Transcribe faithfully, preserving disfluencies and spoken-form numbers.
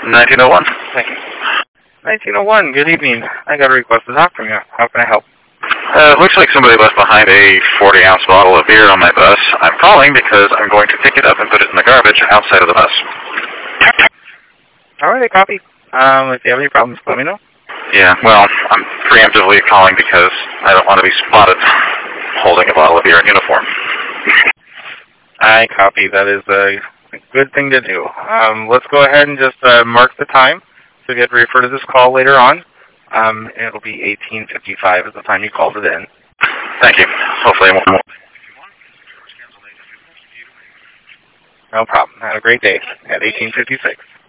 nineteen oh one. Thank you. nineteen oh one, good evening. I got a request to talk from you. How can I help? Uh, it looks like somebody left behind a forty ounce bottle of beer on my bus. I'm calling because I'm going to pick it up and put it in the garbage outside of the bus. All right, I copy. Um, if you have any problems, let me know. Yeah, well, I'm preemptively calling because I don't want to be spotted holding a bottle of beer in uniform. I copy. That is a good thing to do. Um, let's go ahead and just uh, mark the time. So if you have to refer to this call later on, um, it'll be eighteen fifty-five at the time you called it in. Thank you. Hopefully I won't. No problem. Have a great day at eighteen fifty-six.